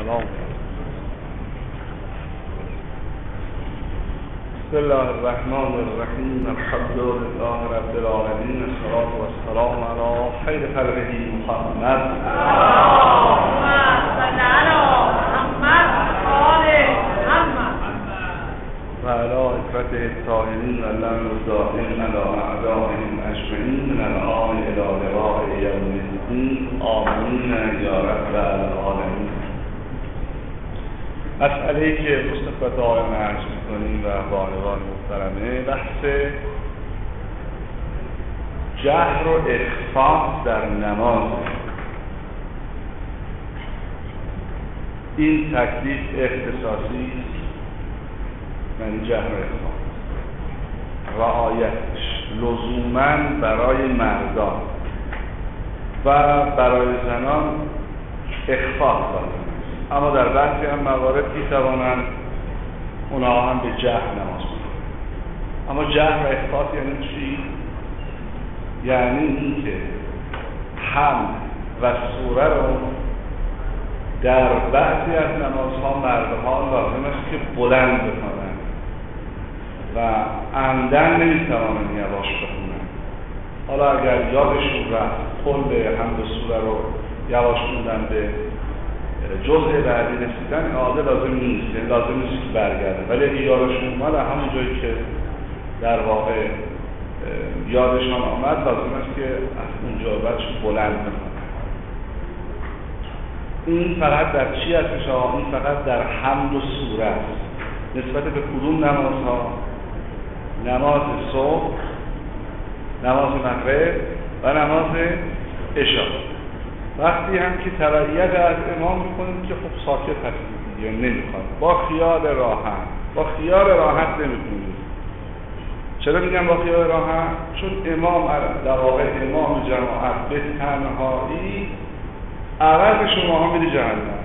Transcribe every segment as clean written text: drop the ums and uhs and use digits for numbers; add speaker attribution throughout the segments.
Speaker 1: سلام. بسم الله الرحمن الرحیم. الحمد لله رب العالمین. الصلاة والسلام علی خیر خلقه محمد.
Speaker 2: اللهم صل علی محمد آل محمد
Speaker 1: و علی اکرته الطاهرین و لعن الدائم علی اعدائهم اجمعین من الآن الی لقاء یوم الدین. آمین یا رب العالمین. مسئله‌ای که مصطفی دائم عرض می‌کنیم و بانوان محترمه بحث جهر و اخفا در نماز. این تکلیف اختصاصی است، یعنی جهر و اخفا، رعایتش لزوماً برای مردان و برای زنان اخفا دارد. اما در بعضی هم موارد می‌توانند اونها هم به جهر نماز بخونند. اما جهر و اخفا یعنی چی؟ یعنی این که حمد و سوره رو در بعضی از نمازها مردها لازم است که بلند بکنند و عمدن نمی‌توانند یواش بخونند. حالا اگر یادشون رفت کل حمد و سوره رو یواش خوندن به جزء بعدی رسیدن اعاده لازم نیست، لازم نیست که برگرده، ولی اگه یادشون اومد همون جایی که در واقع یادشان آمد لازم است که از اونجا بعدش بلند بکنن. این فقط در چی هستش؟ این فقط در حمد و سوره است. نسبت به کدوم نمازها؟ نماز صبح، نماز مغرب و نماز عشا. وقتی هم که تبعیت از امام میکنید که خب ساکت هستید یا نمیخواد، با خیال راحت نمیکنید. چرا میگم با خیال راحت؟ چون امام در واقع امام جماعت به تنهایی عوض شما ها میری جهنم.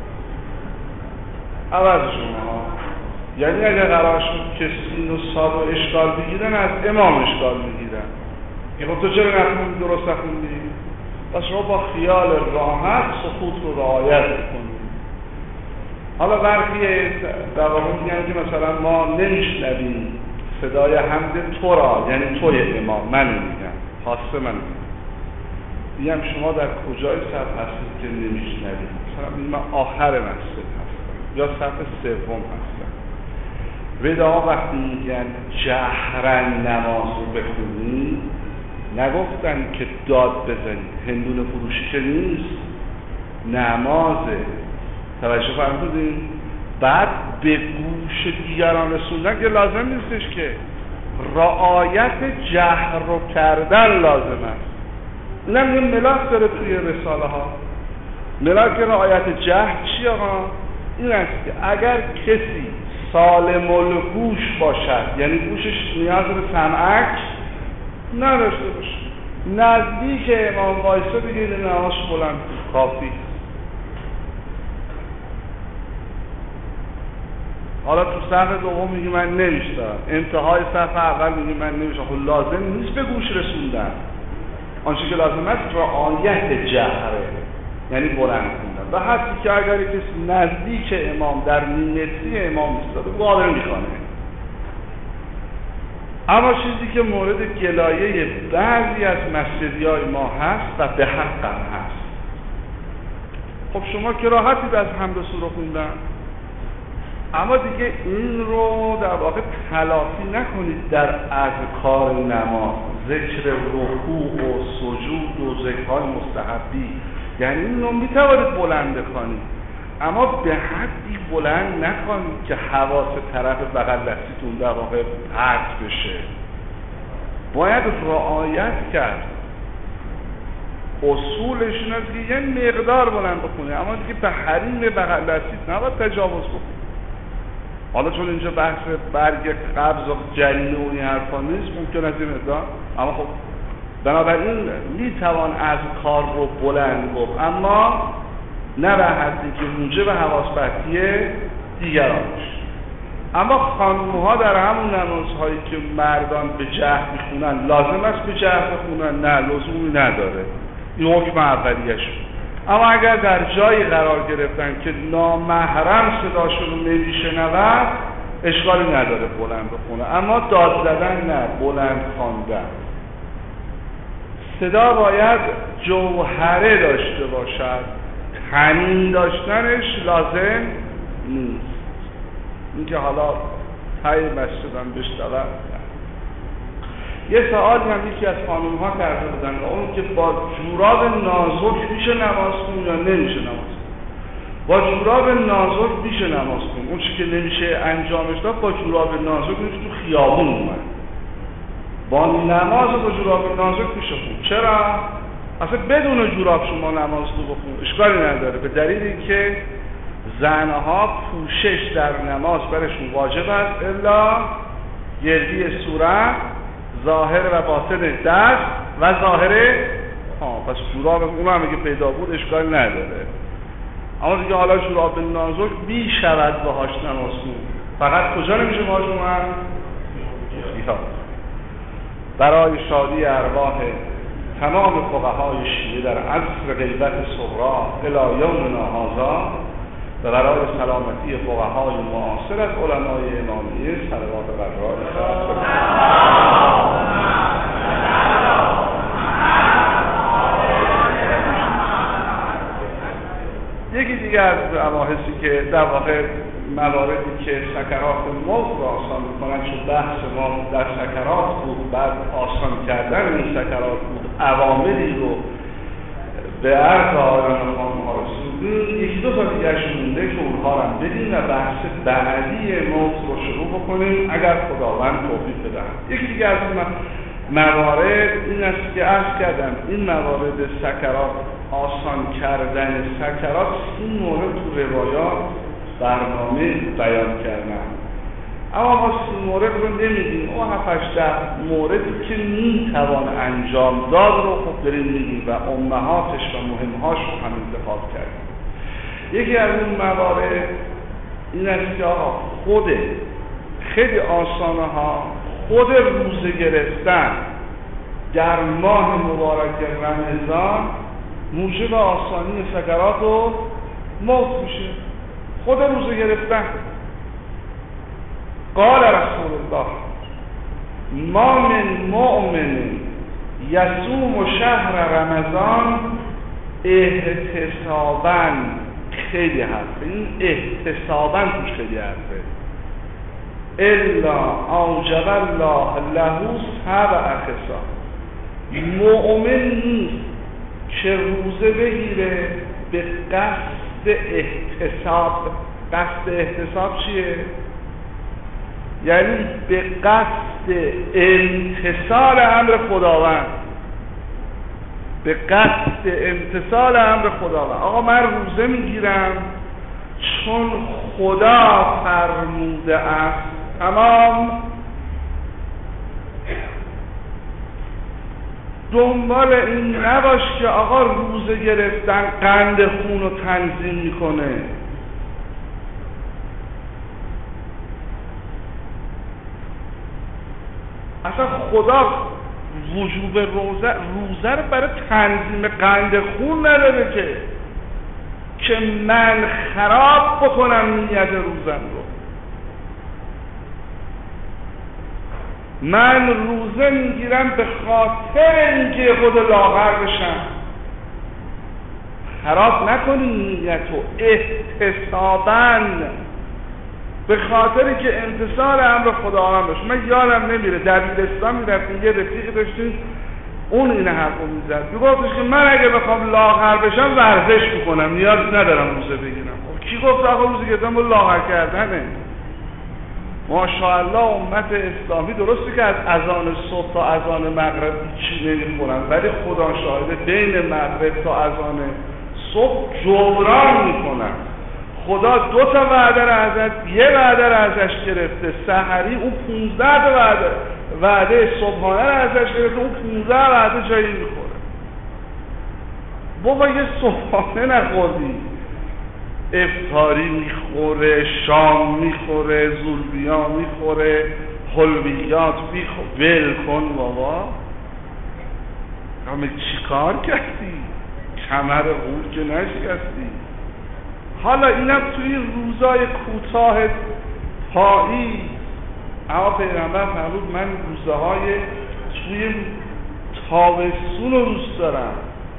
Speaker 1: عوض شما ها، یعنی اگر قرار شد که سین و صاد و اشکال بگیرن از امام اشکال میگیرن. خب تو چرا نخوندی، درست نخوندی؟ پس شما با خیال راحت سکوت رو رعایت کنید. حالا برخی در واقع میگن که مثلا ما نمیشنویم صدای حمد تو را، یعنی توی امام. من میگم خاصه من میگم شما در کجای صف هستید که نمیشنوید؟ مثلا من آخر مسجد هستم یا صف سوم هستم. وداع وقتی میگن جهرن نماز رو بخونید، نگفتن که داد بزنید. هندونه فروشی که نیست، نمازه. توجه فرمودین؟ بعد به گوش دیگران رسوندن که لازم نیستش، که رعایت جهر رو کردن لازم است. اینم یه ملاک داره توی رساله ها. ملاک رعایت جهر چی آقا؟ این است که اگر کسی سالم الگوش باشد، یعنی گوشش نیاز به سمعک نداشته باشه، نزدیک امام وایسا بگید نماز بلند کافی. حالا تو صف دوم میگی من نمیشتم، انتهای صف اول میگی من نمیشتم. خب لازم نیست به گوش رسوندن. آنچه که لازم است رعایت جهره، یعنی بلند خوندن. و حتی که اگر کسی نزدیک امام در نیمتی امام ایستاده قادر میکنه. اما چیزی که مورد گلایه بعضی از مسجدیای ما هست و به حق هم هست، خب شما که راحتید از حمد و سوره خوندن، اما دیگه این رو در واقع تلافی نکنید در اذکار نماز، ذکر رکوع و سجود و ذکرهای مستحبی. یعنی این رو میتوانید بلند کنید، اما به حدی بلند نکنید که حواس طرف بغل دستیتون در واقع پرت بشه. باید رعایت کرد. اصولش این است که یه مقدار بلند بخونه، اما دیگه به حریم بغل دستیت نباید تجاوز بکنید. حالا چون اینجا بحث برگ قبض و جرینه و این حرفا نیست، ممکن است این مقدار، اما خب بنابراین میتوان از کار رو بلند گفت، اما نه به حدی که موجب حواس پرتی دیگران بشه. اما خانم‌ها در همون نمازهایی که مردان به جهر میخونن لازم است به جهر بخونن؟ نه، لزومی نداره. این حکم اولیه‌ش. اما اگر در جایی قرار گرفتن که نامحرم صداشون رو نمیشنود اشکالی نداره بلند بخونه، اما داد زدن نه، بلند خواندن. صدا باید جوهره داشته باشد، طنین داشتنش لازم نیست. اینکه حالا تای مسجدم بشنون. یه سوال هم یکی از خانم‌ها کرده بودن و اون که با جوراب نازک میشه نماز خون یا نمیشه نماز خون؟ با جوراب نازک میشه نماز خون. اون چی که نمیشه انجامش داد با جوراب نازک میشه تو خیابون اومد. با نماز با جوراب نازک میشه خون. چرا؟ اصلا بدون جوراب شما نماز رو بخون اشکالی نداره، به دلیل اینکه زنها پوشش در نماز برشون واجب است الا گردی صورت، ظاهر و باطن دست و ظاهر پس جوراب اون هم اگه پیدا بود اشکال نداره. اما دیگه حالا جوراب نازک بی شود باهاش نماز خون. فقط کجا نمیشه باهاش اومد؟ برای شادی ارواح تمام فقهای شیعه در عصر غیبت صغرا الی یومنا هذا و برای سلامتی فقهای معاصر از علمای امامیه صلوات بر یکی دیگه از مباحثی که در واقع مواردی که سکرات موت را آسان میکنن، چون بحث ما در سکرات بود، بعد آسان کردن این سکرات بود، عواملی رو به عرض آقایان خانم‌ها رسوندیم. یکی دو تا دیگرش مونده که اونها رو هم بدیم و بحث بعدی موت رو شروع بکنیم اگر خداوند توفیق بدهد. یکی دیگه از موارد این است که عرض کردم این موارد سکرات، آسان کردن سکرات، این مورد تو روایات برنامه بیان کردن، اما ما این مورد رو نمیدیم. اون 7-8 موردی که میتوان انجام داد رو خب داریم میدیم و امهاتش و مهمهاش رو هم انتخاب کردیم. یکی از اون موارد این است که خود خیلی آسانه ها خود روزه گرفتن در ماه مبارک رمضان موجب آسانی سکرات و موت میشه. خود روزه گرفتن. قال رسول الله ما من مؤمن یصوم شهر رمضان احتسابا، خیلی حرفه این احتسابا توش خیلی حرفه، الا اوجب الله له 7 خصال. مؤمن نیست که روزه بگیره به قصد احتساب. قصد احتساب چیه؟ یعنی به قصد امتثال امر خداوند، به قصد امتثال امر خداوند. آقا من روزه میگیرم چون خدا فرموده است، تمام. دنبال این نباش که آقا روزه گرفتن قند خون رو تنظیم میکنه. اصلا خدا وجوب روزه رو برای تنظیم قند خون نداره که من خراب بکنم نیت روزم رو. من روزه میگیرم به خاطر اینکه خود لاغر بشم. خراب نکنی نیتو احتساباً، به خاطری که امتثال امر خداوند باشه. من یادم نمیره دبیرستان میرفتیم یه رفیقی داشتیم اون این حرفو میزد، میگفتش که من اگه بخوام لاغر بشم ورزش میکنم، نیاز ندارم روزه بگیرم. کی گفت آقا روزه گرفتن با لاغر کردنه؟ ماشاءالله امت اسلامی درسته که از اذان صبح تا اذان مغرب هیچی نمیخورن، ولی خدا شاهده بین مغرب تا اذان صبح جبران میکنن. خدا 2 تا وعده را ازت، یه وعده را ازش گرفته سحری، اون 15 تا وعده صبحانه را ازش گرفته، اون 15 وعده جایی میخوره. بابا یه صبحانه نخوردی، افطاری میخوره، شام میخوره، زولبیا میخوره، حلویات میخوره. ول کن بابا، همه چی کار کردی؟ کمر غول که نشکستی. حالا اینم توی روزای کوتاه پایی، اما پیغمبر فرمود من روزهای توی تابستون رو دوست دارم.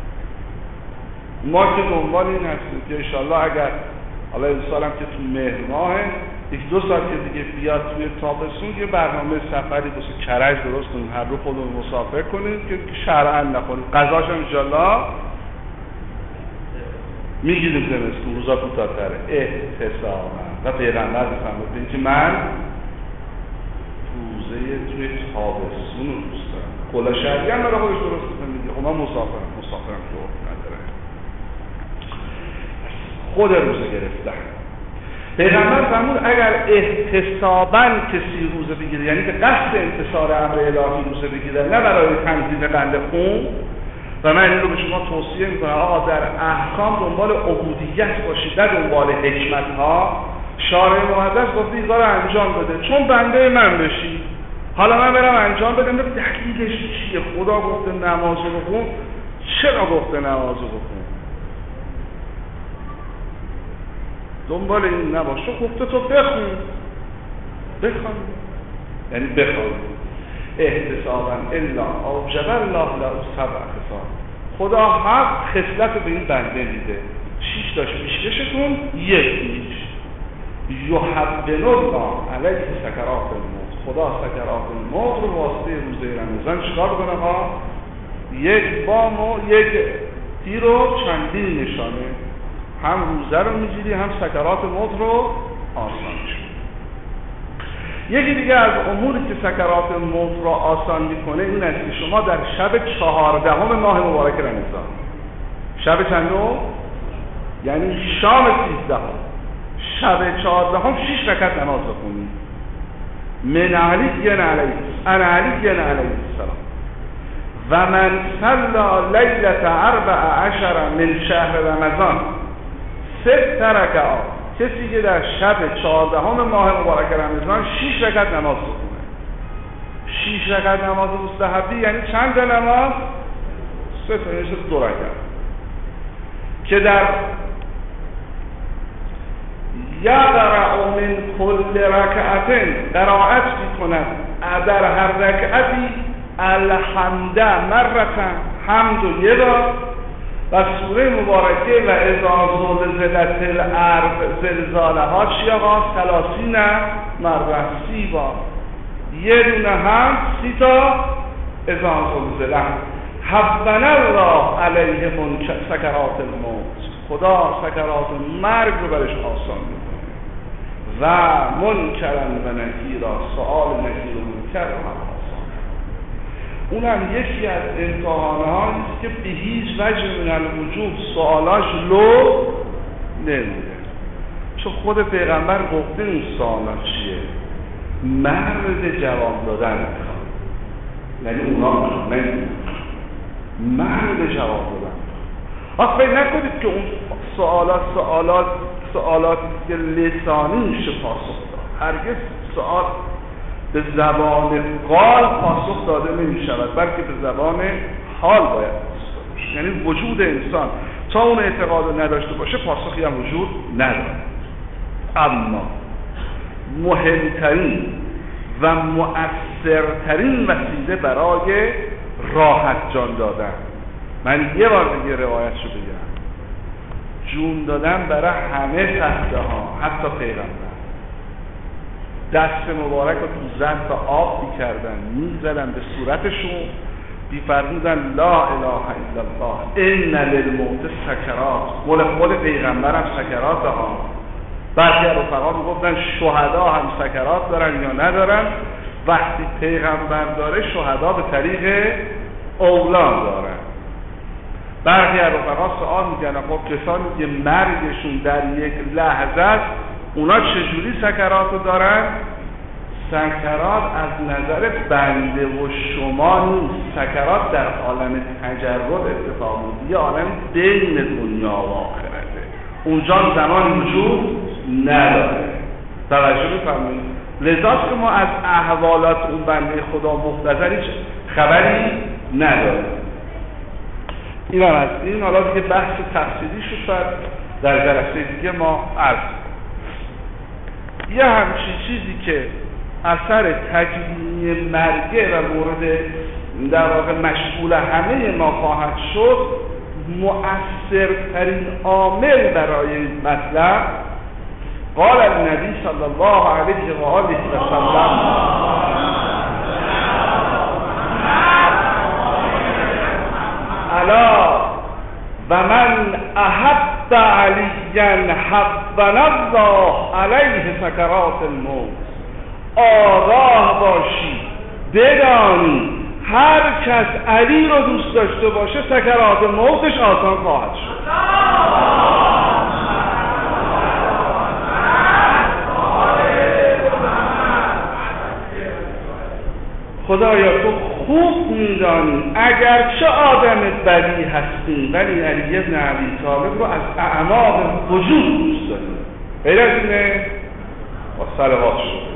Speaker 1: ما که دنبال این هستیم که انشالله اگر حالا امسالم که تو مهر ماهه 1-2 سال که دیگه بیاد توی تابستون یه برنامه سفری واسه کرج درست کنیم، هر رو خودمون مسافر کنیم که شرعاً نخوریم، غذاش هم انشالله میگیریم زمستون روزا کوتاه‌تره احتساباً. و پیغمبر میفرمود که من روزه توی تابستون رو دوست دارم. کلا شهری هم برای خودش درست میگه خب من مسافرم که نداره خود روزه گرفتن. پیغمبر فرمود اگر احتساباً کسی روزه بگیره، یعنی به قصد انتصار امر الهی روزه بگیره، نه برای تنظیم قند خون، و من این رو به شما توصیه میکنم آقا در احکام دنبال عبودیت باشید، نه دنبال حکمت ها. شارع مقدس گفته این کارو انجام بده چون بنده من بشی. حالا من برم انجام بدم، دلیلش چیه؟ خدا گفته نماز رو بخون، چرا گفته نماز رو بخون؟ دنبال این نباش، گفته تو بخون، یعنی بخون. احتساباً الا اوجب الله له 7 خصال. خدا 7 خصلت به این بنده میده. 6 تاش پیشکشتون، 1 یحبن الله علیه سکرات الموت. خدا سکرات الموت رو واسطه روزه رمضان چیکار کنه ها؟ 1 بام و 1 تیر و چندین نشانه. هم روزه رو میگیری هم سکرات موت رو آسان میشه. یکی دیگه از اموری که سکرات موت را آسان میکنه این است که شما در شب 14 ماه مبارک رمضان، شب چندم؟ یعنی شام 13، شب 14 6 رکعت نماز بخونید. من علی علیه السلام و من صلی لیلة 14 من شهر رمضان 6 رکعات. کسی که در شب 14 ماه مبارک رمضان 6 رکعت نماز بخونه. 6 رکعت نماز مستحبی یعنی چند نماز؟ 3 تا، یعنی 2 رکعت. که در یقرأ من کل رکعتین قرائت میکند در هر رکعتی الحمد مرتن، حمد و 1 بار، و سوره مبارکه و اذا زلزلت الارض زلزالها چیاقا 30 مرة 30 بار. 1 دونه هم 30 تا اذا زلزله. حبنا الله علیه سکرات الموت. خدا سکرات مرگ رو برش آسان میکنه. و منکرن و نکیرا، سؤال نکیر و منکر هم آسان. اونم یکی از امتحانهایی است که به هیچ وجه من الوجوه سوالاش لو نمیده، چون خود پیغمبر گفته این سوالاش چیه؟ مرد جواب دادن میخواد، یعنی اونا مرد جواب دادن. فکر نکنید که اون سوالاتی که لسانی میشه پاسخ داد. هرگز سوال به زبان قال پاسخ داده نمی شود، بلکه به زبان حال باید پاسخ داده بشه. یعنی وجود انسان تا اون اعتقاد نداشته باشه پاسخی هم وجود نداره. اما مهمترین و مؤثرترین وسیله برای راحت جان دادن، من یه بار دیگه روایتشو بگم، جون دادن برای همه سخته ها، حتی پیغمبر دست مبارک رو تو ظرف آب می‌کردن، می‌زدن به صورتشون، می‌فرمودن لا اله الا الله ان للموت سکرات. خود پیغمبر هم سکرات ها. بعضی از رفقا میگفتن شهدا هم سکرات دارن یا ندارن. وقتی پیغمبر داره شهدا به طریق اولاد دارن. برخی از رفقا سوال میکنن خب کسانی که مرگشون در یک لحظه است اونا چجوری سکرات رو دارن؟ سکرات از نظر بنده و شما نیست، سکرات در عالم تجرد اتفاق میفته، یه عالم بین دنیا و آخرته، اونجا زمان وجود نداره. توجه می‌فرمایید؟ لذاست که ما از احوالات اون بنده خدا مختصر هیچ خبری نداره. این هم از این. حالا دیگه بحث تفصیلی شد در جلسه دیگه ما عرض. یه همچین چیزی که اثر تجمیع مرگه و مورد در واقع مشغول همه ما خواهد شد، مؤثرترین عامل برای این مطلب قال النبی صلی الله علیه و آله و سلم الا و من احب علیا حبنا الله علیه سکرات الموت. آگاه باشی، بدانی هر کس علی رو دوست داشته باشه سکرات موتش آسان خواهد شد. خدایا تو خوب میدانی اگرچه آدم بدی هستی ولی علی بن ابی طالب رو از اعماق وجود دوست داریم. غیر از اینه با صلوات شد.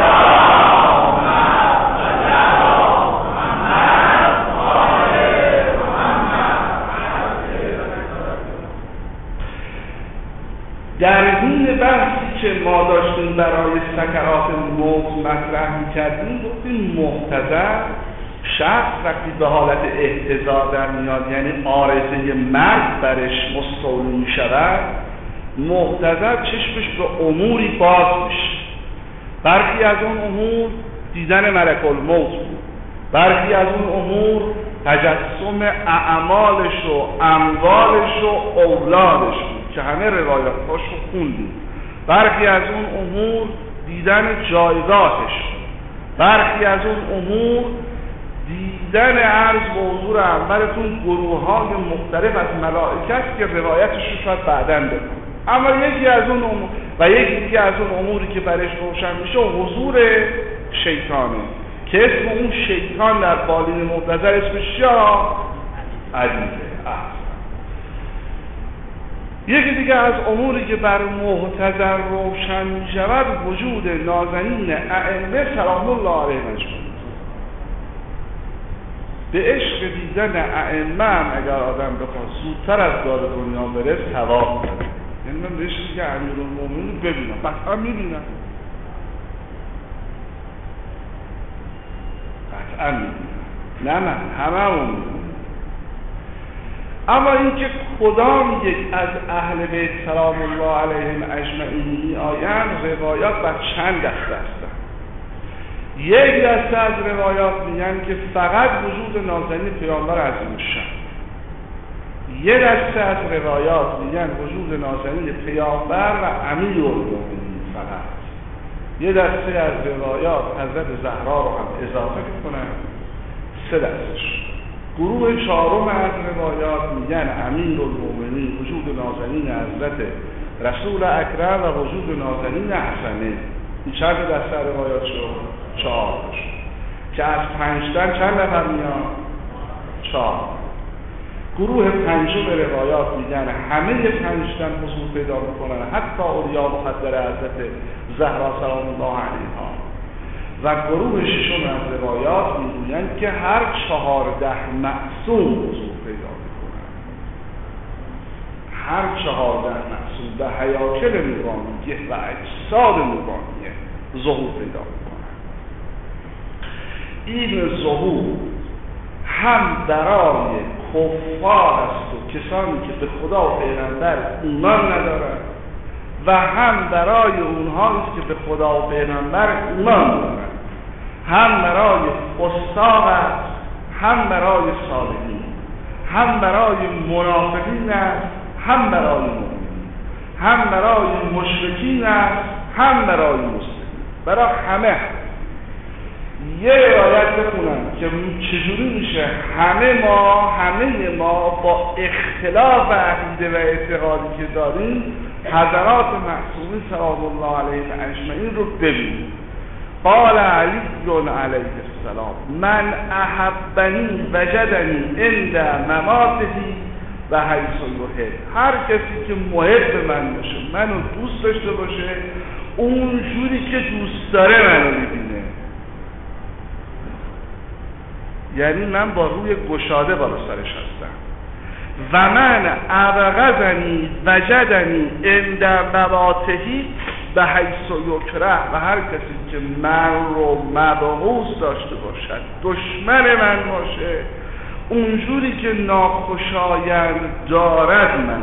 Speaker 1: در این بحثی که ما داشتیم برای سکرات موت مطرح می‌کردیم، گفتیم محتضر شخص وقتی به حالت احتضار در میاد، یعنی عارضه مرگ برش مستولی می‌شود، محتضر چشمش به اموری باز میشه. برخی از اون امور دیدن ملک الموت بود، برخی از اون امور تجسم اعمالش و اموالش و اولادش بود که همه روایات‌هاش رو خوندیم. برخی از اون امور دیدن جایگاهش بود، برخی از اون امور دیدن عرض به حضور اولتون گروه‌های مختلف از ملائکه است که روایتش رو شاید بعداً بکنم. اما یکی از اون امور و یکی دیگه از اون اموری که برش روشن میشه حضور شیطانه که اسم اون شیطان در بالین محتضر اسمش چیا؟ علیه. یکی دیگه از اموری که بر محتضر روشن می شود وجود نازنین ائمه سلام الله علیهم اجمعین. به عشق دیدن ائمه هم اگر آدم بخواد زودتر از دار دنیا بره ثواب داره. یعنی من به عشق دیگه امیرالمومنین ببینم، قطعا میبینم، قطعا میبینم، نه من همه اون میبینم. اما اینکه کدام یک از اهل بیت سلام الله علیهم اجمعین می آیند، روایات بر چند دسته هستند. یک دسته از روایات میگن که فقط وجود نازنین پیامبر عظیم‌الشأن. یک دسته از روایات میگن وجود نازنین پیامبر و امیرالمومنین فقط. یک دسته از روایات حضرت زهرا رو هم اضافه کنن، سه دستش. گروه چهارم از روایات میگن امیرالمومنین، وجود نازنین حضرت رسول اکرم و وجود نازنین حسنه. این چند دسته روایات شد؟ 4 که از 5 چند نفر میان؟ 4. گروه پنجم روایات میگن همه 5 حضور پیدا میکنن، حتی اولیا مقدر حضرت زهرا سلام الله علیها. و گروه ششم از روایات میگویند که هر 14 معصوم حضور پیدا میکنن. هر 14 معصوم به هیاکل نورانیه و اجساد نورانیه ظهور پیدا میکنن. این ظهور هم برای کفار است و کسانی که به خدا و پیغمبر ایمان ندارند و هم برای اونهایی که به خدا و پیغمبر ایمان دارند، هم برای فساق است، هم برای صالحین، هم برای منافقین است، هم برای مؤمنین، هم برای مشرکین است، هم برای مسلمین، برای همه. یه روایت بخونم که چجوری میشه همه ما با اختلاف عقیده و اعتقادی که داریم حضرات معصومین سلام الله علیهم اجمعین رو ببینیم. قال علی علیه السلام من احبنی وجدنی عند مماتهی و حیث یحب. هر کسی که محب من باشه، منو دوست داشته باشه، اونجوری که دوست داره منو ببینه. یعنی من با روی گشاده بالا سرش هستم. و من ابغضنی وجدنی عند مباطهی به حیث یکره، و هر کسی که من رو مبغوض داشته باشد، دشمن من باشه، اونجوری که ناخوشایند دارد من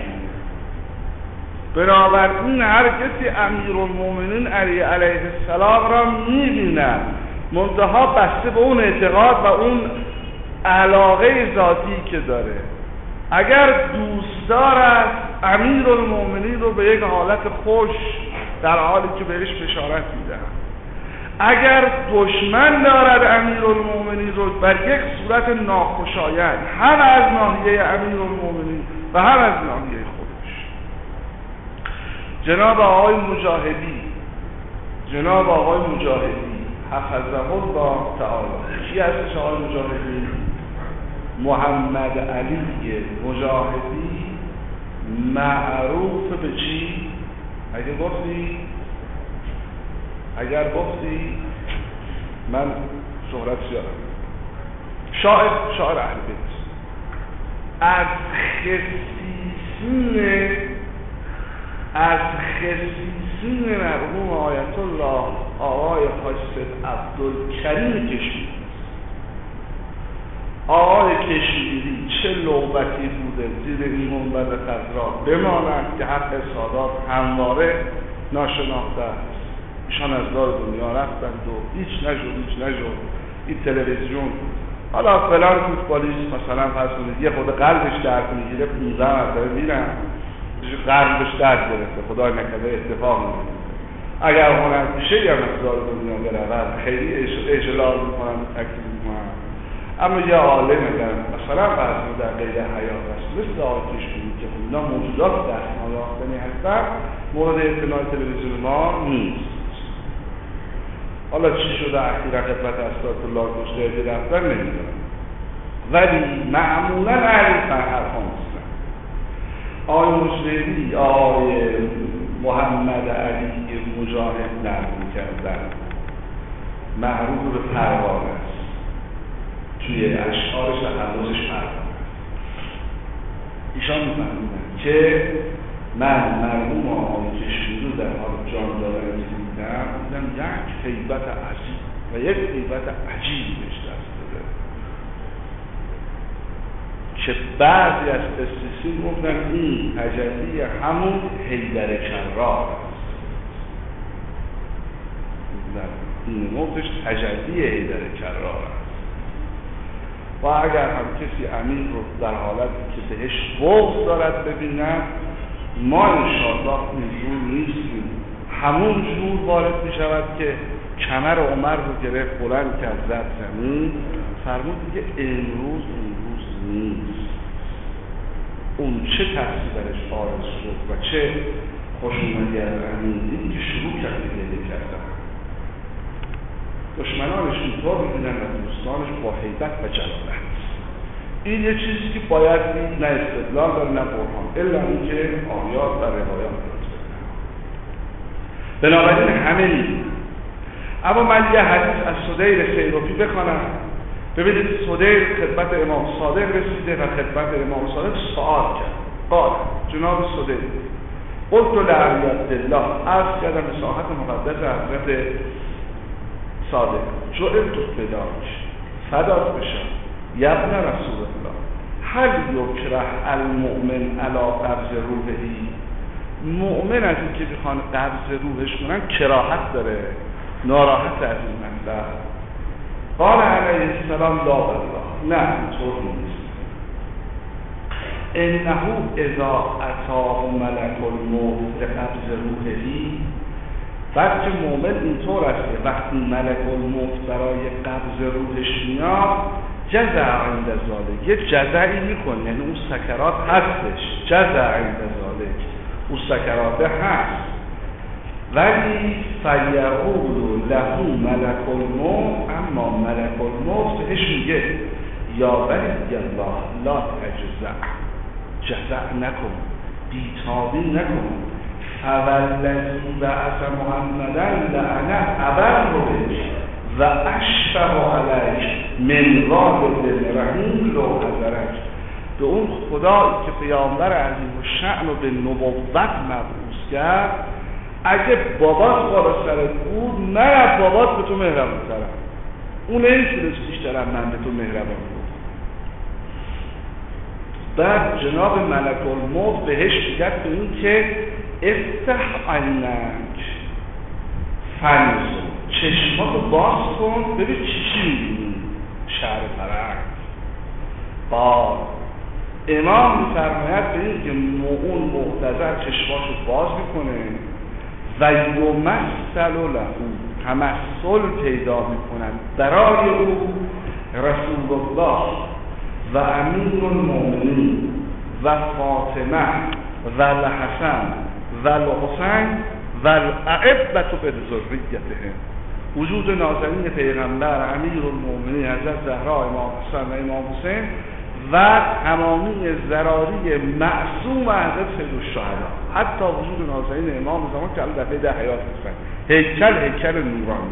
Speaker 1: بنابراین هر کسی امیرالمومنین علی علیه السلام را می‌بیند، منتها بسته به اون اعتقاد و اون علاقه ذاتی که داره. اگر دوست دارد امیرالمومنین رو به یک حالت خوش در حالی که بهش بشارت می‌دهد، اگر دشمن دارد امیرالمومنین رو بر یک صورت ناخوشایند، هم از ناحیه امیرالمومنین و هم از ناحیه خودش. جناب آقای مجاهدی حفظه الله تعالی، کی هستش آقای مجاهدی؟ محمد علی مجاهدی، معروف به چی؟ اگر گفتی من شهرت زیادم، شاعر اهل بیت، از خصیصین مرحوم آیت الله آقای حاج سید عبدالکریم کشمیری. آقای کشمیری چه لعبتی بوده زیر این منبر خضرا بماند که حق سادات همواره ناشناخته است. ایشان از دار دنیا رفتند و هیچ نشد. این تلویزیون حالا فلان فوتبالیست مثلا فرض کنید یه خود قلبش درد میگیره 15 مرتبه میرن قلبش درد گرفته، خدا نکرده اتفاق میفته. اگر هنرپیشه هم از دار دنیا برود خیلی اجلال میکنن، تکلیف میکنن. اما یه عالم اگر مثلا فرض کنید در غیر حیات است مثل آقای کشمیری که اینا موجودات دستمال یافتنی هستن، مورد اطلاع تلویزیون ما نیست. حالا چی شده اخیرا خدمت اساتید الله کشته رفتن نمیدونم، ولی معمولا اهل فرهنگ هستن. آقای مجاهدی، آقای محمد علی مجاهد نقل کردن، معروف به پروانه است، توی اشعارش تخلصش پروانه است. ایشان می‌فرمودند که من مرحوم آقای کشمیری در حال جان دادن دیدم یک هیبت عجیب و یک هیبت عجیبی بهش دست داده که بعضی از قسیسین گفتن این تجلی همون حیدر کرار است. این نوتش تجلی حیدر کرار است. و اگر هم کسی امیر رو در حالتی که بهش بغض دارد ببیند، ما انشاءالله اینجور نیستیم. همون جور وارد می شود که کمر عمر رو گرفت بلند کرد زد زمین، فرمود دیگه امروز نیست. اون چه تحصیل درش آرز شد و چه خوشومدی از امین دید که شروع کرد گریه کردن. دشمنانش اینطور می‌بینن و دوستانش با هیبت و جلالت. این یه چیزی که باید دید، نه استدلال و نه برهان، الا اینکه آیات و روایات دارد. بنابراین همه نیست. اما من یه حدیث از صدیر سیروفی بخوانم. ببینید صدیر خدمت امام صادق رسیده و خدمت امام صادق سوال کرد. قال جناب صدیر قلت لعلی عبدالله، عرض کردم به ساحت مقدس حضرت صادق، جعلت فداک، فدات بشم یبن رسول الله، هل یکره المؤمن علی قبض روحی؟ مؤمن از این که بخوان قبض روحش کنن کراهت داره، ناراحت از این منظر. قال علیه السلام لا والله، نه اینطور نیست. انه اذا اتاه ملک الموت لقبض روحی، بعد که مؤمن اینطور است که وقتی ملک الموت برای قبض روحش میاد جزع عند ذالک، یه جزعی میکنه، یعنی اون سکرات هستش، جزع عند ذالک، اون سکرات هست. ولی فیقول له ملک الموت، اما ملک الموت بهش میگه یا ولی الله لا تجزع، جزع نکن، بیتابی نکن، فوالذی بعث محمدا لعنه ابره و اشفق علیک من والد رحیم لو حضرک، به اون خدایی که پیامبر عظیم الشأن رو به نبوت مبعوث کرد، اگه بابات بالا سرت بود، من از بابات به تو مهربان ترم، اون نمیتونست بیشترم من به تو مهربان بود. بعد جناب ملک الموت بهش میگه به این که افتح عینک فنظر، چشماتو باز کن ببین چی میبینی شهر فرنگ. امام میفرماید به این که اون محتضر چشماتو باز میکنه و یمثل له، تمثل پیدا میکنن برای او رسول الله و امیر المؤمنین و فاطمه و الحسن و الحسین و الائمة بذریتهم، وجود نازنین پیغمبر، امیر المؤمنین حضرت زهرا، امام حسن و امام حسین و تمامی ذراری معصوم حضرت سید الشهدا، حتی وجود نازنین امام زمان که الان دفعه 10 حیات هستن، هیکل نورانی.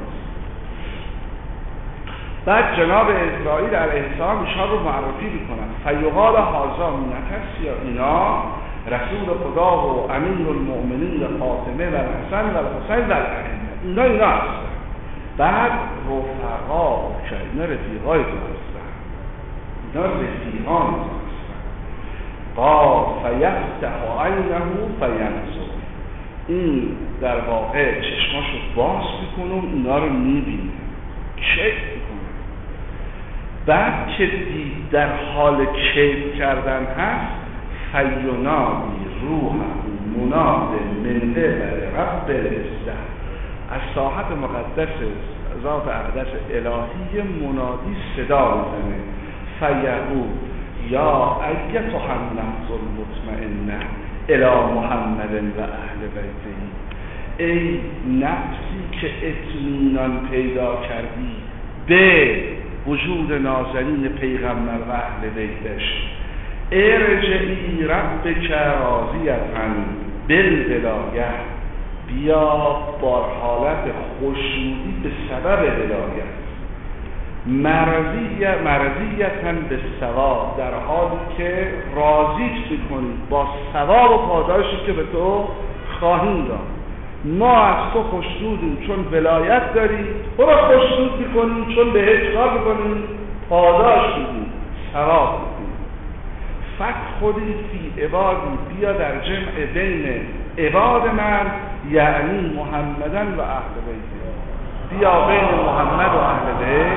Speaker 1: بعد جناب اسرائیل علیه السلام ایشان رو معرفی میکنن، فیقال هذا منکس، یا اینا رسول خدا و امیر المؤمنین و فاطمه و الحسن و الحسین و الائمه، اینا هستن. بعد رفقا که اینا رفیقای تو هستن، اینا رفیقان تو هستن. قال فیفتح عینه فینظر، این در واقع چشماشو باز میکنه و اینا رو میبینه، چک میکنه. بعد که دید در حال کیف کردن هست، فینادی روح مناد من قبل رب العزة، از ساحت مقدس ذات اقدس الهی منادی صدا میزنه، فیقول یا ایتها النفس المطمئنه الی محمد و اهل بیته، ای نفسی که اطمینان پیدا کردی به وجود نازنین پیغمبر و اهل بیتش، ارجعی ربک راضیة بالولایه، بیا با حالت خوشنودی به سبب ولایت، مرضیة بالثواب، در حالی که راضیت میکنی با ثواب و پاداشی که به تو خواهیم داد. ما از تو خوشنودیم چون ولایت داری، تو را خوشنود میکنیم چون بهش کار میکنیم، پاداش میدیم، ثواب میدیم. فادخلی فی عبادی، بیا در جمع بین عباد من، یعنی محمدن و اهل بیت، بیا بین محمد و اهل بیت.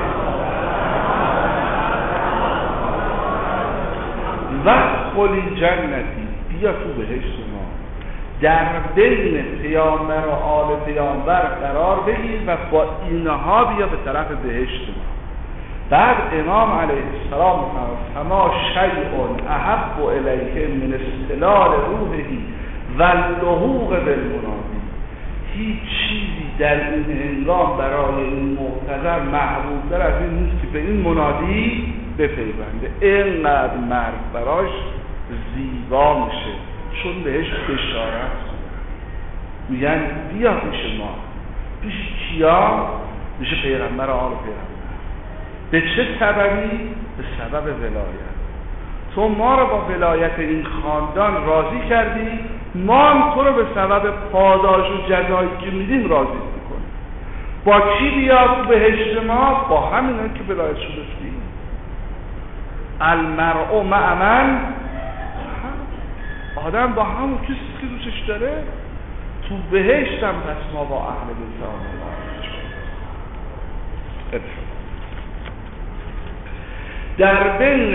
Speaker 1: وادخلی جنتی، بیا تو بهشت ما، در بین پیامبر و آل پیامبر قرار بگیر و با اینها بیا به طرف بهشت ما. بعد امام علیه السلام فما شیء احب الیه من استلال روحه و اللحوق بالمنادی، هیچ چیزی در این هنگام برای این محتضر محبوب‌تر از این نیست که به این منادی بپیونده. اینقدر مرگ براش زیبا میشه چون بهش بشارت میگن بیا پیش ما. پیش کیا؟ میشه پیغمبر آل پیغمبر. به چه سببی؟ به سبب ولایت. تو ما رو با ولایت این خاندان راضی کردی، ما هم تو رو به سبب پاداش و جزایی که میدیم راضی میکنیم. با کی بیاد بهشت ما؟ با همین که ولایت شده دیم. المرء مع من، آدم با همون کسی که دوستش داره تو بهشتم، پس ما با اهل بیت در بین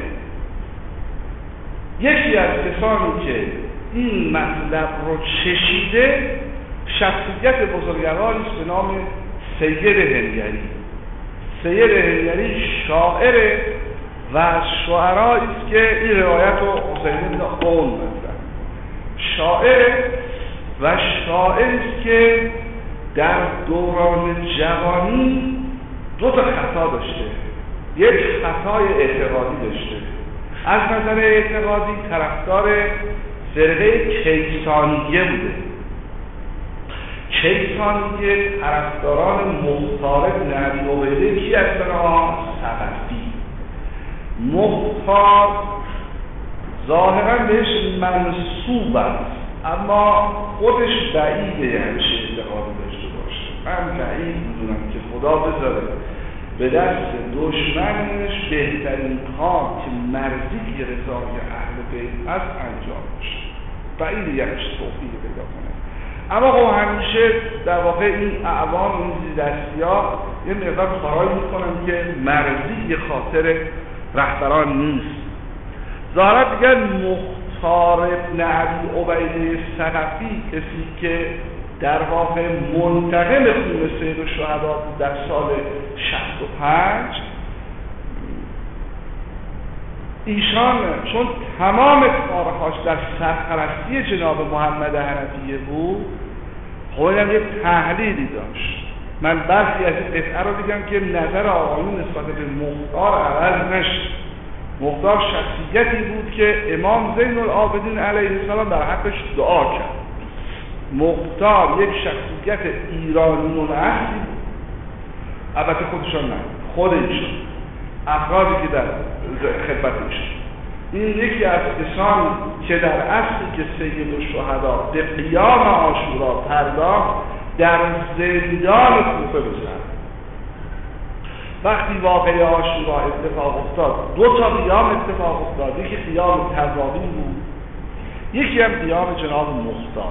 Speaker 1: یکی از کسانی که این مطلب رو چشیده شخصیت بزرگواری است به نام سید هنگری. سید هنگری شاعره و از شعرایی است که این روایت رو حسین بن خون بزن. شاعره و شاعری است که در دوران جوانی دو تا خطا داشته. یک خطای اعتقادی داشته. از نظر اعتقادی طرفدار فرقه کیسانیه بوده. کیسانیه طرفداران مختار بن ابی عبیده کی هستن؟ صفوی. مختار ظاهرا بهش منسوب است، اما خودش بعیده همچه اعتقادی داشته باشه. من بعید میدونم که خدا بذاره به دست دشمنش بهترین کار که مرزی رضای اهل بیت هست انجام بشه. بعید یکش توفیق پیدا کنه. اما خب همیشه در واقع این اعوان، این زیردستی‌ها یه مقدار کارایی میکنن که مرزی خاطر رهبران نیست. ظاهرا دیگر مختار ابن ابی عبیده ثقفی، کسی که در واقع منتقم خون سید الشهدا بود در سال 65، ایشان چون تمام کارهاش در سرپرستی جناب محمد حنفیه بود، خودم یک تحلیلی داشت. من برخی از این قطعه رو دیدم که نظر آقایون نسبت به مختار عوض نشد. مختار شخصیتی بود که امام زین العابدین علیه السلام در حقش دعا کرد. مختار یک شخصیت ایرانی اصلی بود. البته خودشان نه، خود ایشان، افرادی که در خدمتش. این یکی از کسانی که در اصلی که سید الشهدا به قیام عاشورا پرداخت در زندان کوفه بزرد. وقتی واقعه عاشورا اتفاق افتاد، 2 تا قیام اتفاق افتاد. یکی قیام تظاهری بود، یکی هم قیام جناب مختار.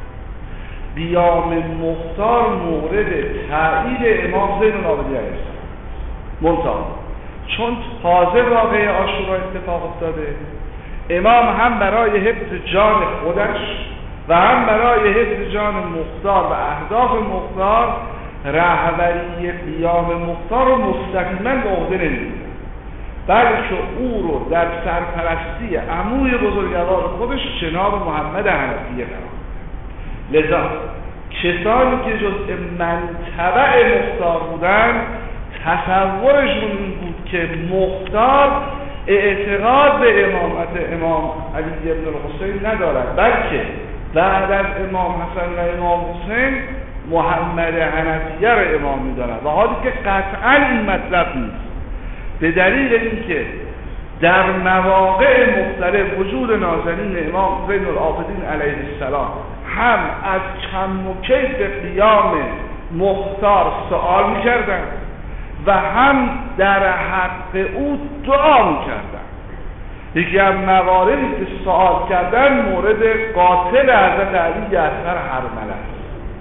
Speaker 1: قیام مختار مورد تایید امام زین العابدین علیه السلام. منتها چون تازه واقعه عاشورا اتفاق افتاده، امام هم برای حفظ جان خودش و هم برای حفظ جان مختار و اهداف مختار رهبری قیام مختار رو مستقیما به عهده نمی‌گیره، بلکه او رو در سرپرستی عموی بزرگوار خودش جناب محمد حنفیه قرار میده. لذا کسانی که جزء منتبع مختار بودن تصورشون این بود که مختار اعتقاد به امامت امام علی ابن الحسین ندارد، بلکه بعد از امام حسن و امام حسین محمد حنفیه را امام می‌دارد، و حالی که قطعا این مطلب نیست، به دلیل اینکه در مواقع مختلف وجود نازنین امام زین العابدین علیه السلام هم از کم و کیف قیام مختار سؤال می‌کردند و هم در حق او دعا می‌کردند. یکی از مواردی که سؤال کردن مورد قاتل حضرت علی اصغر حرمله است.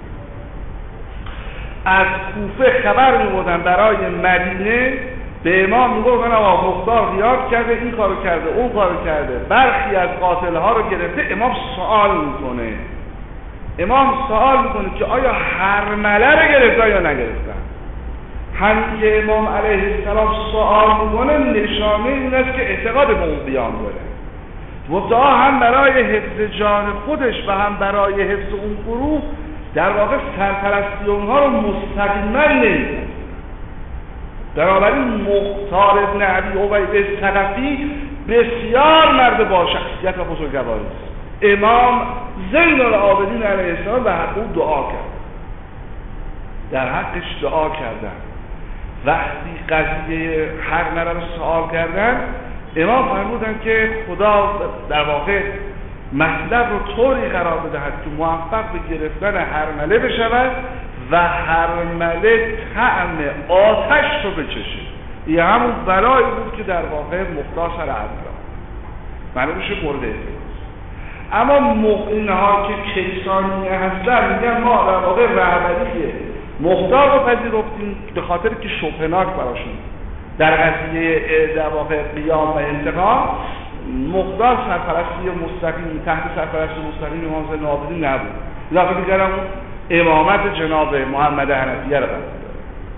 Speaker 1: از کوفه خبر می‌بردن برای مدینه، به امام میگفتن آقا مختار غیاب کرده، این کارو کرده، اون کارو کرده. برخی از قاتل‌ها رو گرفته، امام سوال میکنه. امام سوال میکنه که آیا حرمله رو گرفته یا نگرفتن؟ همین که امام علیه السلام سوال میکنه نشانه این است که اعتقاد به اون قیام داره. مدعا هم برای حفظ جان خودش و هم برای حفظ اون گروه در واقع سرپرستی اونها رو مستقیما نمی‌کنه. بنابراین مختار ابن ابی عبیده ثقفی بسیار مرد با شخصیت و بزرگواری است. امام زین العابدین علیه السلام به حق او دعا کرد، در حقش دعا کردن. وقتی قضیه حرمله رو سوال کردن، امام فرمودن که خدا در واقع مطلب رو طوری قرار بدهد که موفق به گرفتن حرمله بشود و حرمله طعم آتش رو بچشه. این همون بلایی بود که در واقع مختار سر حرمله معلوم میشه مورد اعتراض. اما اینها که کیسانی هستن میگن ما در واقع رهبری مختار رو پذیرفتیم به خاطر که شبهناک براشون در قضیه در واقع قیام و انتقام. مختار سرپرستی مستقیم تحت سرپرستی مستقیم امام زین العابدین نبود. اضافه می‌کردم امامت جناب محمد حنفیه رو قبول داره.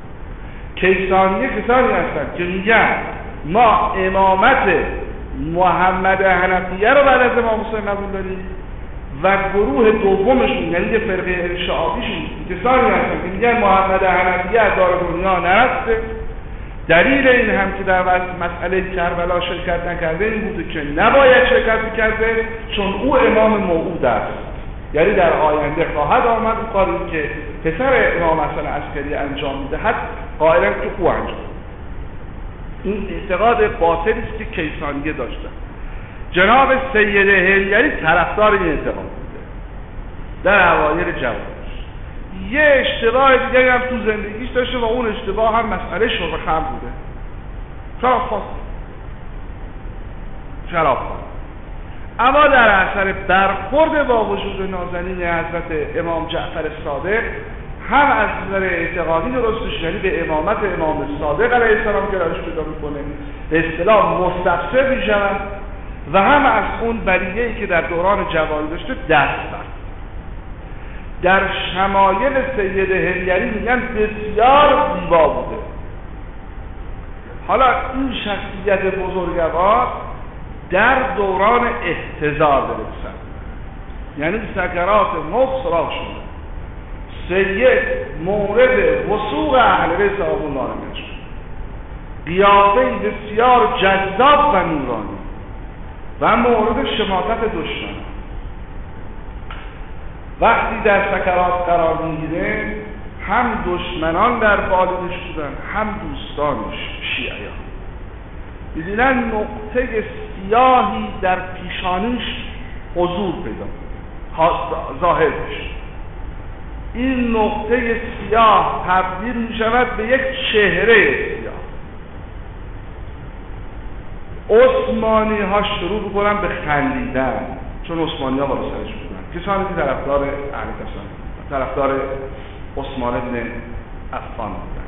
Speaker 1: کیسانیه کسانی هستند که میگن ما امامت محمد حنفیه رو بعد از امام حسین قبول داریم و گروه دومشون یعنی یه فرقه ارشعابیشون کسانی هستند که میگن محمد حنفیه از دار دنیا نرفته. دلیل این هم که در مسئله کربلا شرکت نکرده این بوده که نباید شرکت میکرده چون او امام موعود است، یعنی در آینده خواهد آمد اون کاری که پسر امام حسن عسکری انجام میدهد قائلا که او انجام. این اعتقاد باطلی است که کیسانیه داشتن. جناب سید هندیاری طرفدار این اعتقاد بوده در اوایل جوانیش. یه اشتباه دیگه هم تو زندگیش داشته و اون اشتباه هم مسئله شرب خمر بوده. شراب خواست. اما در اثر برخورد با وجود نازنین حضرت امام جعفر صادق هم از نظر اعتقادی درستش، یعنی به امامت امام صادق علیه السلام گرایش پیدا میکنه، به اصطلاح مستفسر میشود و هم از اون بلیه‌ای که در دوران جوانی داشته دست برد. در شمایل سید هندیاری میگن بسیار زیبا بوده. حالا این شخصیت بزرگوار در دوران احتضار برسد، یعنی سکرات موت سراغ شده، سید مورد وثوق اهل بیت صاحب الله شد، قیافه بسیار جذاب و نورانی و مورد شماتت دشمن. وقتی در سکرات قرار میگیره هم دشمنان در بالینش بودن هم دوستانش شیعیان. می‌بینن نقطه سیاهی در پیشانیش حضور پیدا ظاهر میشه. این نقطه سیاه تبدیل میشود به یک چهره سیاه. عثمانی ها شروع میکنن به خندیدن، چون عثمانی ها بالا سرش بودن، کسانی که طرفدار علی کسان طرفدار عثمان ابن عفان بودن.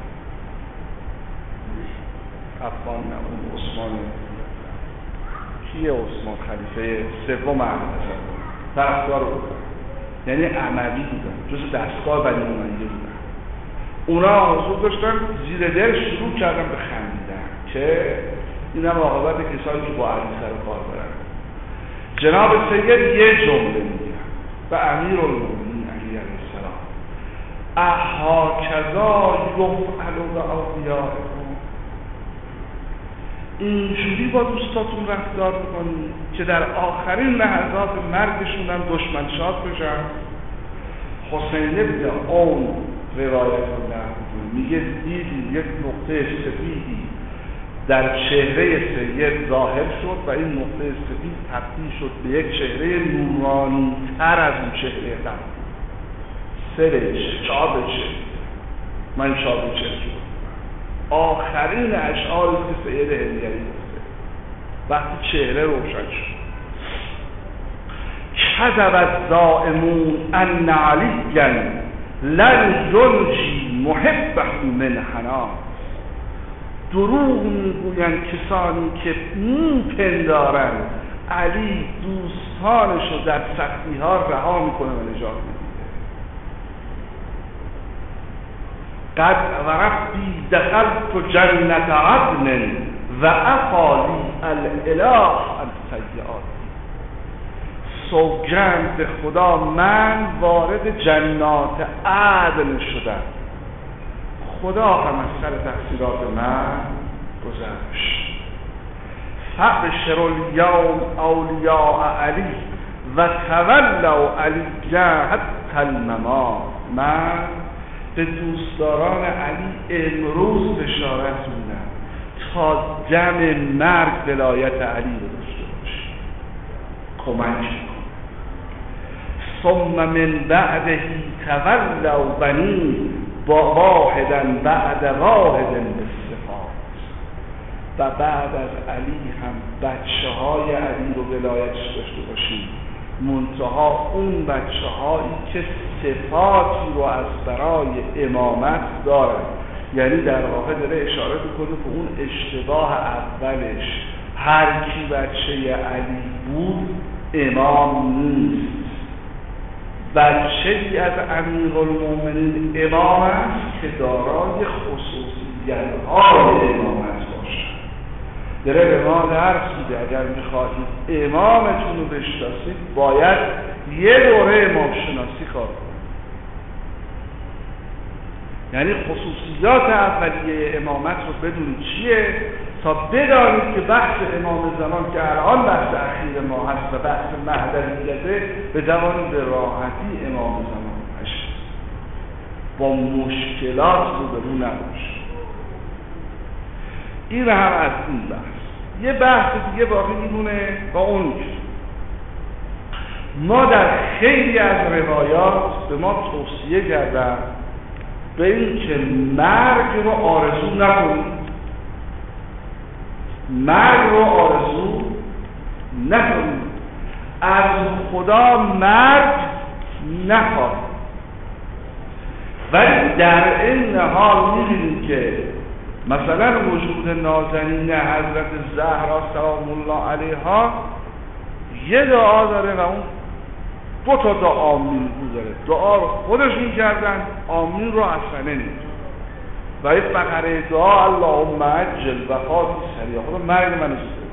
Speaker 1: عفان نبود، عثمان کیه؟ عثمان خلیفه سوم اهل کسان طرفدار بودن، یعنی اموی بودن، جز دستگاه بنی امیه بودن. اونا حضور داشتن، زیر دل شروع کردن به خندیدن که این هم عاقبت کسانی که با علی سر کار برن. جناب سید یه جمله میگن و امیرالمومنین علی علیه السلام: اهاکذا یفعل باولیائکم، اینجوری با دوستاتون رفتار میکنید که در آخرین لحظات مرگشون هم دشمن شاد بشن؟ حسین ابن اون روایت میگه دیدی یک نقطه سفیدی در چهره سید ظاهر شد و این نقطه سفید تبدیل شد به یک چهره نورانی تر از اون چهره قبل. سرش، چابش، من چابش شد. آخرین اشعاری که سید هندیاری گفته وقتی چهره روشن شد: کذب الزائمون ان علیا لن ینجی محبه من حنا. دروغ میگویند کسانی که میپندارند علی دوستانش رو در سختی ها رها میکنه و نجات میده. قد ورفتی دخلت جنت عدن و افالی الاله السیئات. سوگند به خدا من وارد جنات عدن شدم، خدا هم از سر تقصیرات من گذشت. فبشر الیوم اولیاء علی و تولوا علی حتی الممات. من به دوستداران علی امروز بشارت میدم تا دم مرگ ولایت علی رو داشته باشه، کمک کن. ثم من بعده تولوا بنی با واحدا بعد واحد بالصفات. و بعد از علی هم بچه های علی رو ولایتش داشته باشیم، منتها اون بچه هایی که صفاتی رو از برای امامت دارن. یعنی در واقع داره اشاره میکنه که اون اشتباه اولش هر کی بچه علی بود امام نیست. بچه‌ای از امیرالمومنین امام است که دارای خصوصیت‌های امامت باشد. داره به ما درس میده اگر میخواهید امامتون رو بشناسید باید یه دوره امام شناسی کار کنید. یعنی خصوصیات اولیه امامت رو بدونید چیه تا بدانید که بحث امام زمان که الان بحث اخیر ما هست و بحث مهدویته بتوانید به راحتی امام زمان باشید، با مشکلات روبرو نباشید. این هم از این بحث. یه بحث دیگه باقی میمونه با اون ما در خیلی از روایات به ما توصیه کردن به این که مرگ رو آرزو نکنیم، مرگ رو آرزو نکنیم، از خدا مرگ نخواهیم. ولی در این حال می‌بینیم که مثلا وجود نازنین حضرت زهرا سلام الله علیها یه دعا داره و اون دو تا دعا آمین داره. دعا رو خودش می‌کردن، آمین رو اصلا نمی‌دونن. و این فقره دعا اللهم عجل وفاتی سریع، خدا مرگ من زود.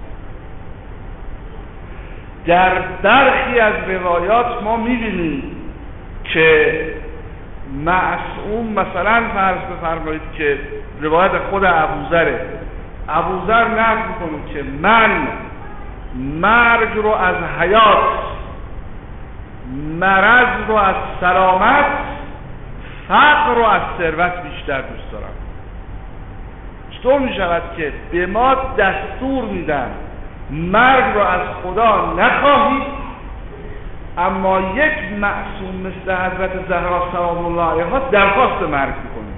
Speaker 1: در برخی از روایات ما می‌بینیم که معصوم مثلا فرض بفرمایید که روایت خود ابوذر نقل می‌کنه که من مرگ رو از حیات، مرض رو از سلامت، فقر رو از ثروت بیشتر دوست دارم. چطور می شود که به ما دستور میدن مرگ رو از خدا نخواهید، اما یک معصوم مثل حضرت زهرا سلام الله علیها درخواست مرگ میکنه؟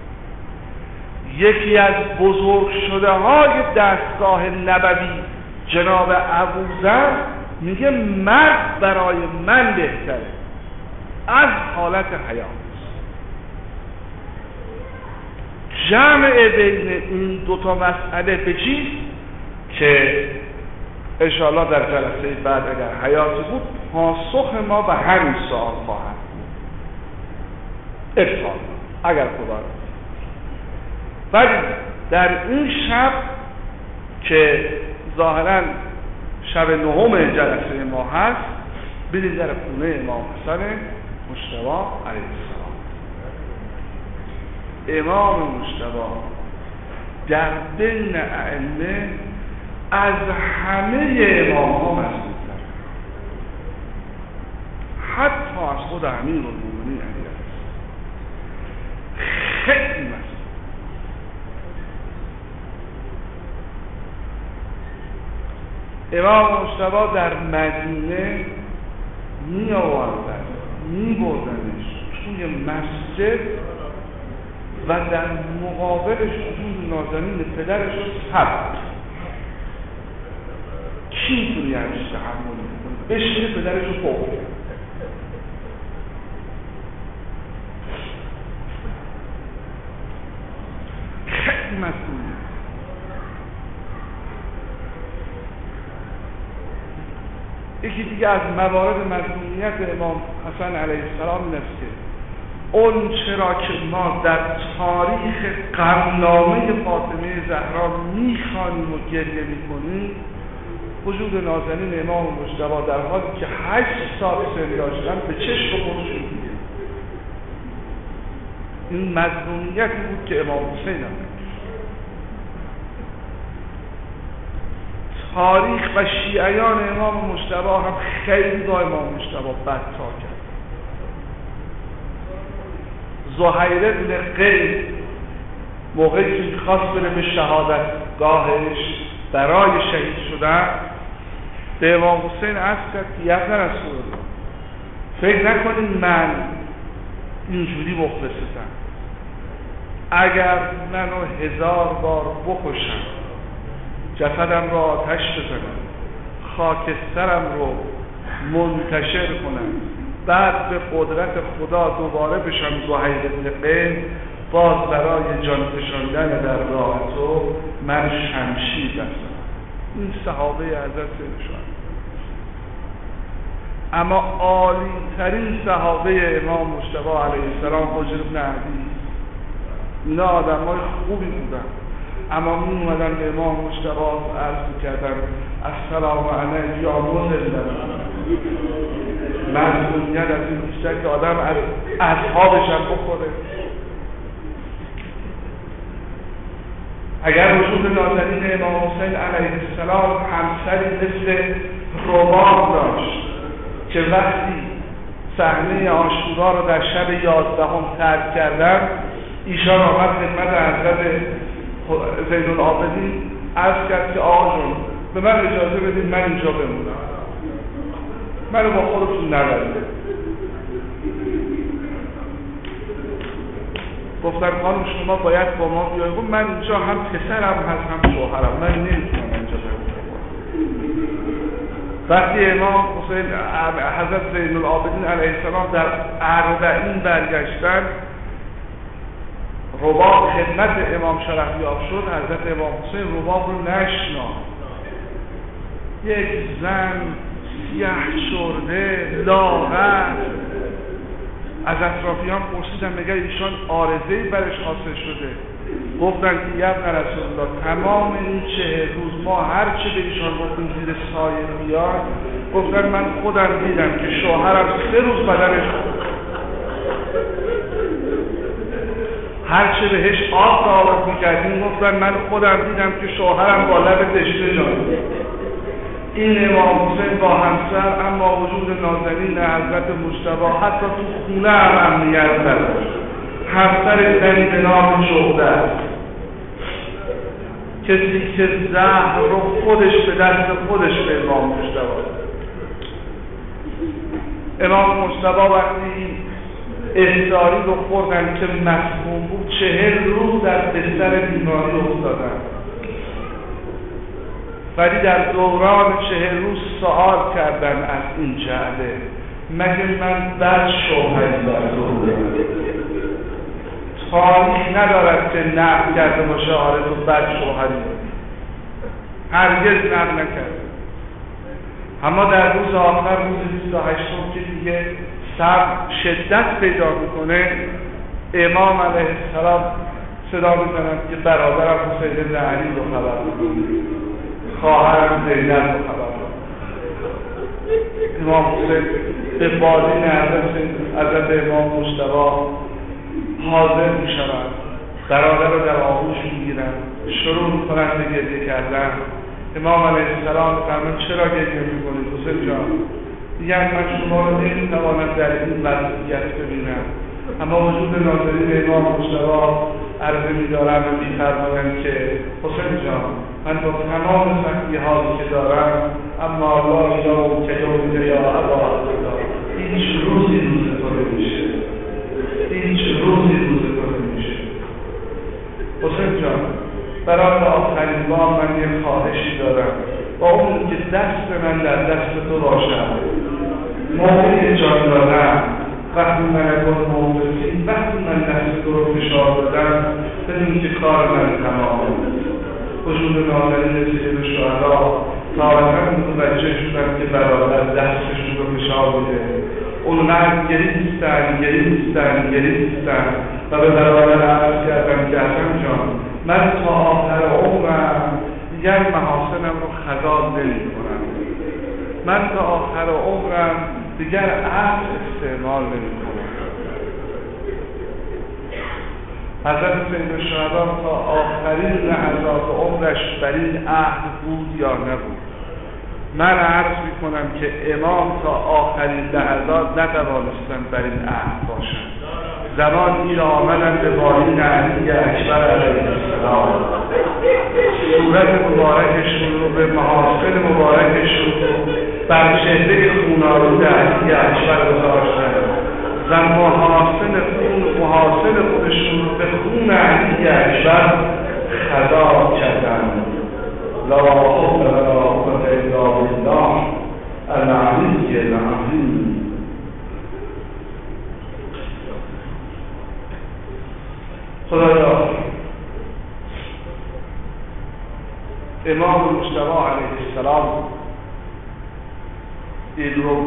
Speaker 1: یکی از بزرگ شده های دستگاه نبوی جناب ابوذر میگه مرگ برای من بهتره از حالت حیات. جمع بین این دوتا مسئله به چیست که انشاءالله در جلسه بعد اگر حیاتی بود پاسخ ما به همین سوال خواهد بود اتفاق اگر خدا را. ولی در این شب که ظاهرا شب نهم جلسه ما هست، برید در خونه امام حسن مجتبی علیه السلام. امام مجتبی در بین ائمه از همه امام ها مسئول‌تر، حتی از خود امیرالمومنین علیه السلام خیلی مسئول. امام مجتبی در مدینه می آوردن، می بردنش توی مسجد و در مقابلش وجود نازنین پدرش رو ثبت. کی میتونی همچین تحمل میکنه؟ بشینه پدرش رو فوق. خیلی مسئولیت. یکی دیگه از موارد مسئولیت امام حسن علیه السلام این است که اون چرا که ما در تاریخ غمنامه فاطمه زهرا میخوانیم و گریه میکنیم، وجود نازنین امام مجتبی در حالی که 8 سال سن داشتن به چشم خودش می‌دید. این مظلومیتی بود که امام حسین هم تاریخ و شیعیان امام مجتبی هم خیلی با امام مجتبی بدتا کرد. زهیر بن قیس موقعی که خواست بره به شهادتگاهش برای شهید شدن، به امام حسین عرض کرد که یا رسول الله فکر نکنین من اینجوری مخلصتم، اگر منو 1000 بار بکشم، جسدم را آتش بزنم، خاکسترم رو منتشر کنم، بعد به قدرت خدا دوباره بشم زهیر بن قیس، باز برای جان فشاندن در راه تو من شمشیر دستم. این صحابه حضرت سیدشان. اما عالی ترین صحابه امام مجتبی علیه السلام حجر بن عدی، اینا آدم های خوبی بودن، اما می اومدن به امام مجتبی عرض کردن السلام علیک یا مذل مظلومیت از این بیشتر که آدم از اصحابش هم بخوره. اگر وجود نازنین امام حسین علیه السلام همسری مثل روباب داشت که وقتی صحنه عاشورا رو در شب 11 ترک کردن، ایشان آمد خدمت حضرت زین العابدین عرض کرد که آقا جون به من اجازه بدید من اینجا بمونم، منو با خودتون نبرید. گفتن خانم شما باید با ما بیایید. گفت من اینجا هم پسرم هست هم شوهرم، من نمیتونم اینجا بمونم. وقتی امام حسین حضرت زین العابدین علیه السلام در اربعین برگشتن، رباب خدمت امام شرفیاب شد، حضرت امام حسین رباب رو نشناخت. یک زن سیاه شرده لاغر. از اطرافیان پرسیدن مگر ایشان عارضه‌ای برش حاصل شده؟ گفتن که یا ابن رسول الله تمام این 40 روز ما هر چه به ایشان گفتیم زیر سایه بیاد، گفتن من خودم دیدم که شوهرم 3 روز بدنش هر چه بهش آب تعارف میکردیم، گفتن من خودم دیدم که شوهرم با لب دشته جان. این امام حسین با همسر اما وجود نازنین حضرت مجتبی حتی تو خونه هم امنیت نداشت. همسر زنی به نام شهده است، کسی که زهر رو خودش به دست خودش به امام مجتبی. امام مجتبی وقتی احضاری رو خوردن که مسموم بود 40 روز در بستر بیماری افتادن، ولی در دوران 40 روز سوال کردن از این جعبه مگه من بد شوهری دارم؟ تاریخ ندارد که نقل کرده باشه آره تو بد شوهری، هرگز نقل نکرد. اما در روز آخر، روز 28 که دیگه سر شدت پیدا میکنه، امام علیه السلام صدا میزنند که برادرم حسین بن علی رو خبر کنید، خواهرم زینب رو خبر کنید. امام حسین به بالین حضرت امام مجتبی حاضر میشوند، برادر رو در آغوش میگیرن، شروع میکنن به گریه کردن. امام علیه السلام فرمود چرا گریه میکنید حسین جان؟ میگن من شما رو نمیتوانم در این وضعیت ببینم، اما وجود ناظرین امام مجتبی عرضه می‌دارم و می‌فرمایند که حسین جان من با تمام سختی هایی که دارم، اما الله یا که یا ابا عبدالله هیچ روزی روز تو نمیشه، هیچ روزی روز تو نمیشه. حسین جان برای آخرین بار من یه خواهشی دارم، با اون که دست من در دست تو باشد، موقعی جان دارم، وقتی من اگه موقعی وقتی من دست تو رو فشار دادم بدون که کار من تمام وجود ناظرین سید شهدا طارقا متوجه شدم که برادر دستشون رو فشار میده. اونقدر گریستن و به برادر عرض کردم که حسن جان من تا آخر عمرم دیگر محاسنم رو خضاب نمی کنم، من تا آخر عمرم دیگر عهد استعمال نمی کنم. حضرت سید شهدا تا آخرین لحظات عمرش بر این عهد بود یا نبود؟ من عرض می کنم که امام تا آخرین لحظات نتوانستن بر این عهد باشن. زمانی را آمدن به بالین علی اکبر علیه السلام، صورت مبارکشون رو به محاسن مبارکشون رو بر چهره خون‌آلود علی اکبر گذاشتن و محاسن خودشون رو به خون علی اکبر خضاب کردن. لا حول ولا قوة الا بالله العلی العظیم. خدایا امام مجتبی علیه السلام این رو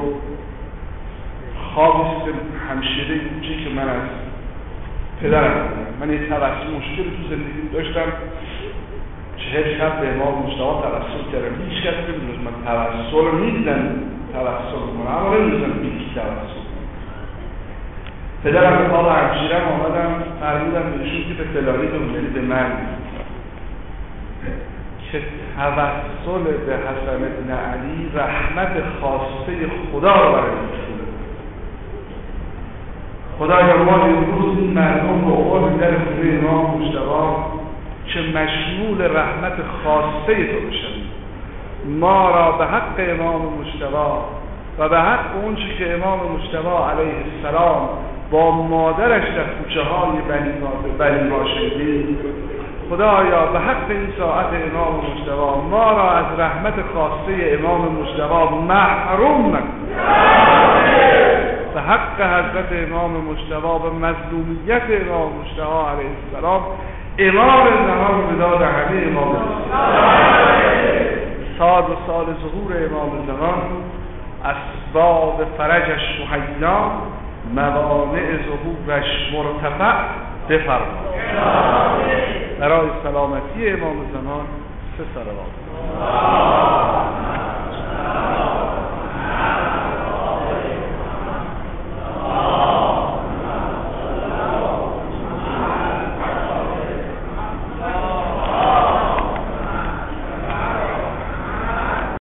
Speaker 1: خواب همشیره کوچی که من از پدرم بودم، من یه مشکل تو زندگی داشتم، 40 شب به امام مجتبی توسل کردم، هیچ کس نمیدونست من توسل رو میدیدن توسل کنم، اما نمیدونستم بیکی توسل. پدرم به خواب همشیرم آمدم فرمودم بهشون که به فلانی بمونید به من که توسل به حسن بن علی رحمت خاصه خدا رو برای می‌کنه. خدایا ما امروز این مردم رو آورد در خونه امام مجتبی که مشمول رحمت خاصه تو بشویم. ما را به حق امام مجتبی و به حق اون چی که امام مجتبی علیه السلام با مادرش در کوچه های بنی هاشم دید، خدایا به حق این ساعت امام مجتبی ما را از رحمت خاصه امام مجتبی محروم نکن. به حق حضرت امام مجتبی و مظلومیت امام مجتبی علیه السلام، امام زمان به داد همه امام سال و سال ظهور امام زمان، اسباب فرجش مهیا، موانع ظهورش مرتفع بفرما. برای سلامتی امام زمان 3 صلوات.